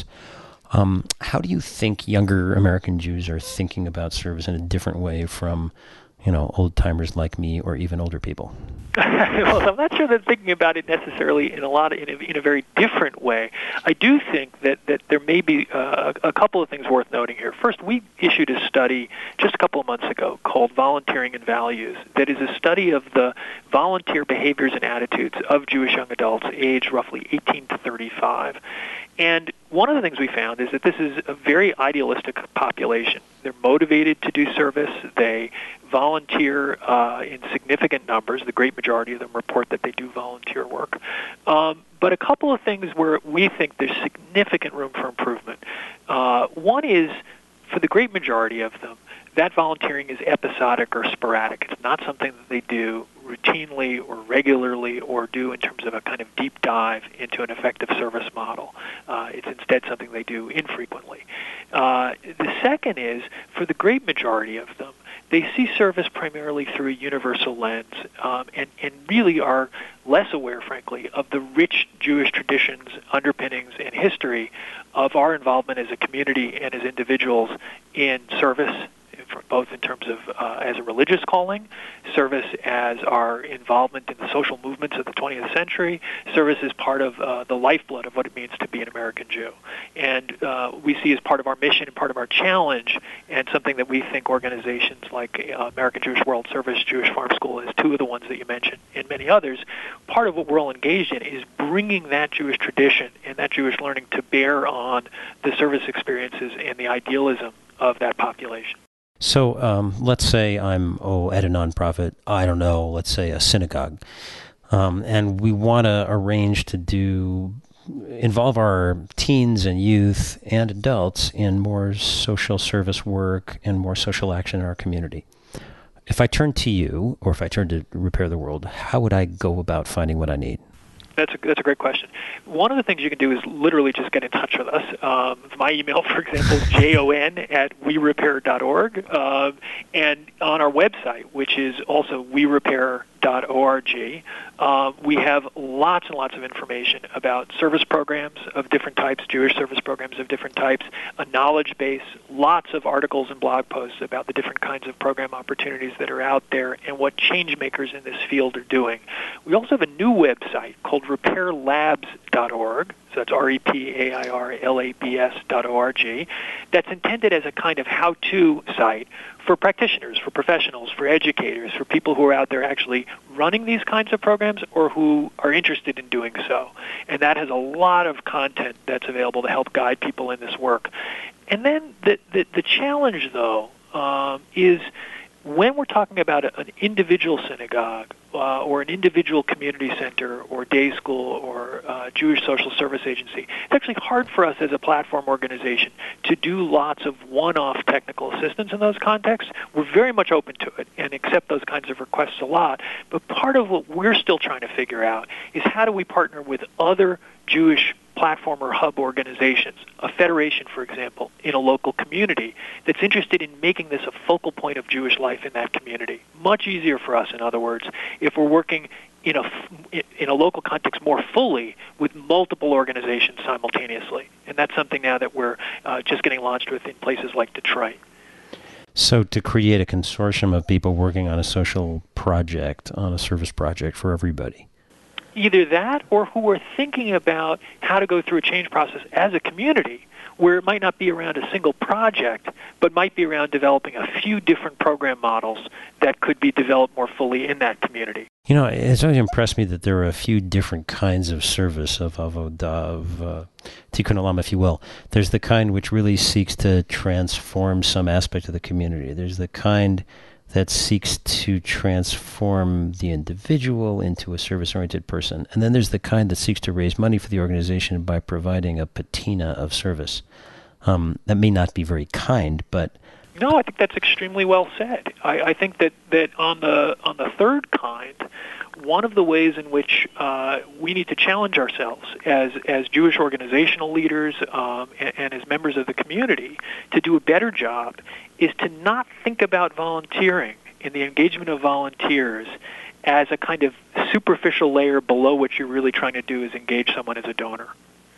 How do you think younger American Jews are thinking about service in a different way from, old timers like me or even older people? Well, I'm not sure they're thinking about it necessarily in a very different way. I do think that there may be a couple of things worth noting here. First, we issued a study just a couple of months ago called Volunteering and Values that is a study of the volunteer behaviors and attitudes of Jewish young adults aged roughly 18 to 35. And one of the things we found is that this is a very idealistic population. They're motivated to do service. They volunteer in significant numbers. The great majority of them report that they do volunteer work. But a couple of things where we think there's significant room for improvement. One is, for the great majority of them, that volunteering is episodic or sporadic. It's not something that they do routinely or regularly or do in terms of a kind of deep dive into an effective service model. It's instead something they do infrequently. The second is, for the great majority of them, they see service primarily through a universal lens and really are less aware, frankly, of the rich Jewish traditions, underpinnings, and history of our involvement as a community and as individuals in service, both in terms of as a religious calling, service as our involvement in the social movements of the 20th century, service as part of the lifeblood of what it means to be an American Jew. And we see as part of our mission and part of our challenge, and something that we think organizations like American Jewish World Service, Jewish Farm School, as two of the ones that you mentioned, and many others, part of what we're all engaged in is bringing that Jewish tradition and that Jewish learning to bear on the service experiences and the idealism of that population. So let's say I'm at a nonprofit, I don't know, let's say a synagogue, and we want to arrange to involve our teens and youth and adults in more social service work and more social action in our community. If I turn to you, or if I turn to Repair the World, how would I go about finding what I need? That's a great question. One of the things you can do is literally just get in touch with us. My email, for example, is jon@werepair.org. And on our website, which is also werepair.org, we have lots and lots of information about service programs of different types, Jewish service programs of different types, a knowledge base, lots of articles and blog posts about the different kinds of program opportunities that are out there and what change makers in this field are doing. We also have a new website called repairlabs.org. So that's repairlabs.org. That's intended as a kind of how-to site for practitioners, for professionals, for educators, for people who are out there actually running these kinds of programs or who are interested in doing so. And that has a lot of content that's available to help guide people in this work. And then the challenge, though, is when we're talking about an individual synagogue or an individual community center or day school or Jewish social service agency, it's actually hard for us as a platform organization to do lots of one-off technical assistance in those contexts. We're very much open to it and accept those kinds of requests a lot. But part of what we're still trying to figure out is how do we partner with other Jewish platform or hub organizations, a federation, for example, in a local community that's interested in making this a focal point of Jewish life in that community. Much easier for us, in other words, if we're working in a local context more fully with multiple organizations simultaneously. And that's something now that we're just getting launched with in places like Detroit. So to create a consortium of people working on a social project, on a service project for everybody. Either that or who are thinking about how to go through a change process as a community where it might not be around a single project, but might be around developing a few different program models that could be developed more fully in that community. You know, it's always impressed me that there are a few different kinds of service, of tikkun olam, if you will. There's the kind which really seeks to transform some aspect of the community. There's the kind that seeks to transform the individual into a service-oriented person. And then there's the kind that seeks to raise money for the organization by providing a patina of service. That may not be very kind, but... No, I think that's extremely well said. I think that on the third kind, one of the ways in which we need to challenge ourselves as Jewish organizational leaders and as members of the community to do a better job is to not think about volunteering and the engagement of volunteers as a kind of superficial layer below what you're really trying to do is engage someone as a donor.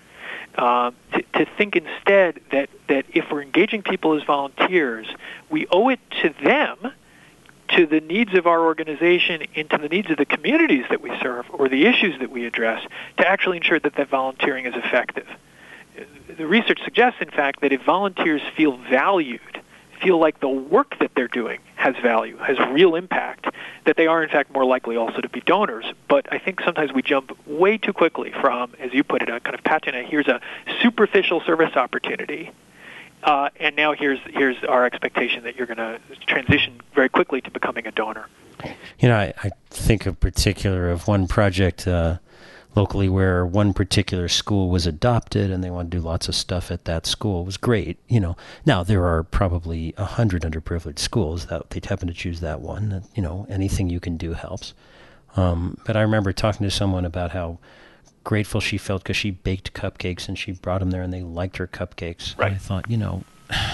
To think instead that if we're engaging people as volunteers, we owe it to them, to the needs of our organization, and to the needs of the communities that we serve or the issues that we address, to actually ensure that volunteering is effective. The research suggests, in fact, that if volunteers feel valued, feel like the work that they're doing has value, has real impact, that they are, in fact, more likely also to be donors. But I think sometimes we jump way too quickly from, as you put it, a kind of patina, here's a superficial service opportunity, and now here's our expectation that you're going to transition very quickly to becoming a donor. You know, I think in particular of one project locally where one particular school was adopted and they want to do lots of stuff at that school. It was great, you know. Now, there are probably 100 underprivileged schools that they happen to choose that one. You know, anything you can do helps. But I remember talking to someone about how grateful she felt because she baked cupcakes and she brought them there and they liked her cupcakes. Right. And I thought, you know...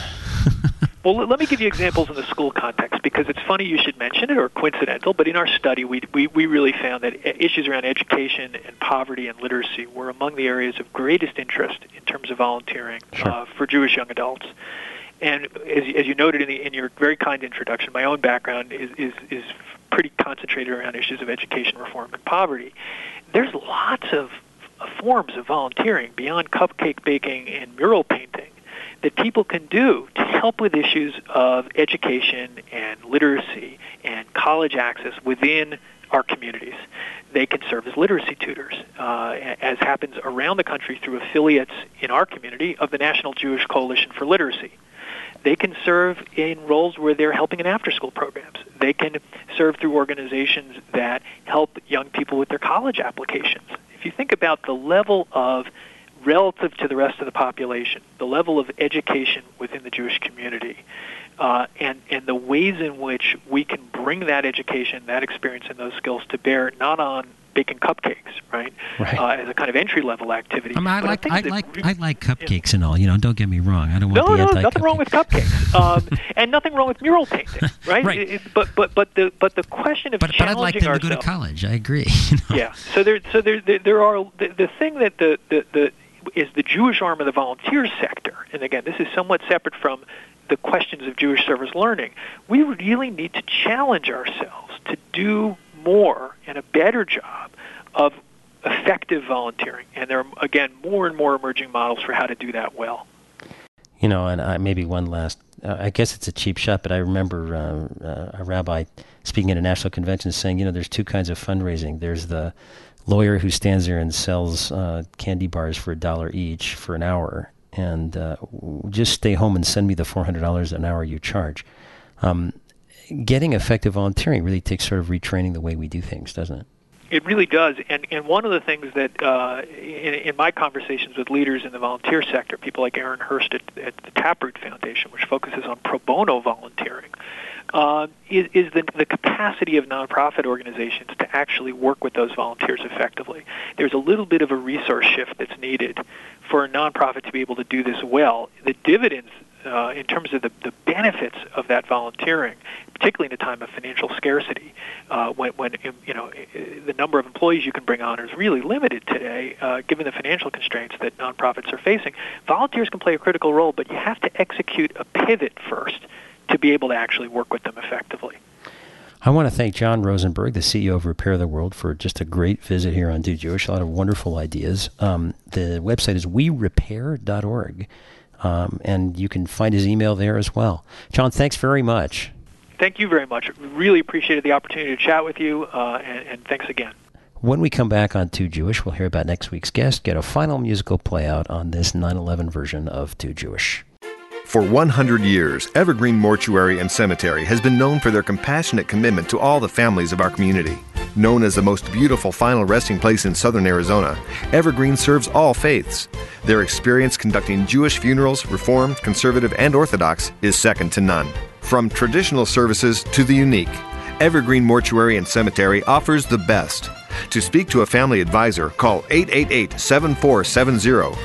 Well, let me give you examples in the school context, because it's funny you should mention it, or coincidental, but in our study we really found that issues around education and poverty and literacy were among the areas of greatest interest in terms of volunteering for Jewish young adults. And as you noted in your very kind introduction, my own background is pretty concentrated around issues of education reform and poverty. There's lots of forms of volunteering beyond cupcake baking and mural painting that people can do to help with issues of education and literacy and college access within our communities. They can serve as literacy tutors, as happens around the country through affiliates in our community of the National Jewish Coalition for Literacy. They can serve in roles where they're helping in after-school programs. They can serve through organizations that help young people with their college applications. If you think about the level of, relative to the rest of the population, the level of education within the Jewish community, and the ways in which we can bring that education, that experience, and those skills to bear, not on baking cupcakes, right? As a kind of entry-level activity. I mean, I like cupcakes and all. You know, don't get me wrong. I don't want the anti-cupcake. Nothing wrong with cupcakes, and nothing wrong with mural painting, right? Right. But the question of challenging ourselves. But I'd like them to go to college. I agree. You know? Yeah. So there are the thing that the is the Jewish arm of the volunteer sector, and again, this is somewhat separate from the questions of Jewish service learning. We really need to challenge ourselves to do more and a better job of effective volunteering. And there are, again, more and more emerging models for how to do that well. You know, and maybe one last, I guess it's a cheap shot, but I remember a rabbi speaking at a national convention saying, you know, there's two kinds of fundraising. There's the lawyer who stands there and sells candy bars for $1 each for an hour, and just stay home and send me the $400 an hour you charge. Getting effective volunteering really takes sort of retraining the way we do things, doesn't it? It really does, and one of the things that in my conversations with leaders in the volunteer sector, people like Aaron Hurst at the Taproot Foundation, which focuses on pro bono volunteering, is the capacity of nonprofit organizations to actually work with those volunteers effectively. There's a little bit of a resource shift that's needed for a nonprofit to be able to do this well. The dividends in terms of the benefits of that volunteering, particularly in a time of financial scarcity, when you know the number of employees you can bring on is really limited today, given the financial constraints that nonprofits are facing. Volunteers can play a critical role, but you have to execute a pivot first to be able to actually work with them effectively. I want to thank John Rosenberg, the CEO of Repair the World, for just a great visit here on Do Jewish. A lot of wonderful ideas. The website is werepair.org, and you can find his email there as well. John, thanks very much. Thank you very much. Really appreciated the opportunity to chat with you, and thanks again. When we come back on Too Jewish, we'll hear about next week's guest, get a final musical play out on this 9/11 version of Too Jewish. For 100 years, Evergreen Mortuary and Cemetery has been known for their compassionate commitment to all the families of our community. Known as the most beautiful final resting place in southern Arizona, Evergreen serves all faiths. Their experience conducting Jewish funerals, Reformed, Conservative, and Orthodox, is second to none. From traditional services to the unique, Evergreen Mortuary and Cemetery offers the best. To speak to a family advisor, call 888-7470,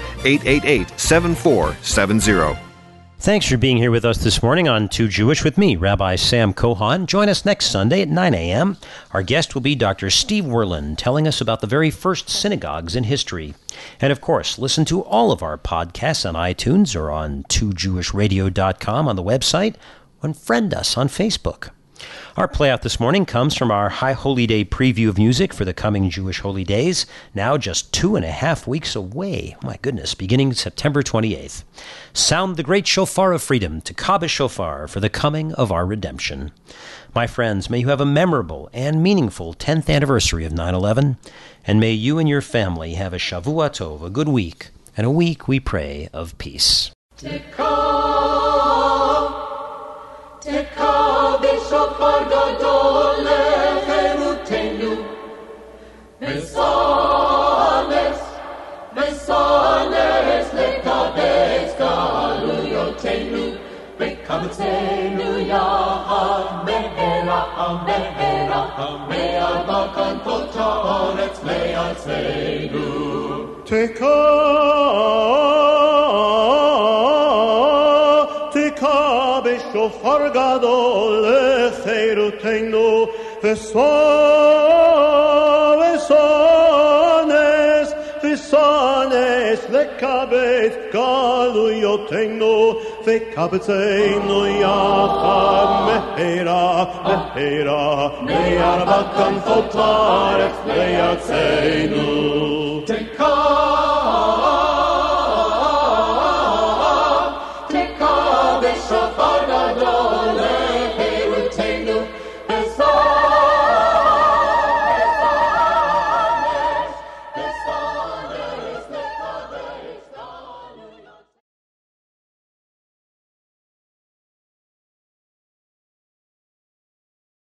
888-7470. Thanks for being here with us this morning on Too Jewish with me, Rabbi Sam Cohan. Join us next Sunday at 9 a.m. Our guest will be Dr. Steve Werlin, telling us about the very first synagogues in history. And of course, listen to all of our podcasts on iTunes or on TooJewishRadio.com on the website, and friend us on Facebook. Our playout this morning comes from our High Holy Day preview of music for the coming Jewish Holy Days, now just 2.5 weeks away. My goodness, beginning September 28th. Sound the great shofar of freedom, Tekah Shofar, for the coming of our redemption. My friends, may you have a memorable and meaningful 10th anniversary of 9/11, and may you and your family have a Shavua Tov, a good week, and a week, we pray, of peace. Tekah b'shofar gadol lecherutenu, v'sanes, v'sanes lekabetz galuyotenu, v'kabetzenu yahad mehera, mehera, me'arba kantot haaretz me'atzenu. Tekah b'shofar gadol lecherutenu, v'sanes, v'sanes lekabetz galuyotenu, v'kabetzenu yachad mehera, mehera, me'arba kantot haaretz me'atzenu.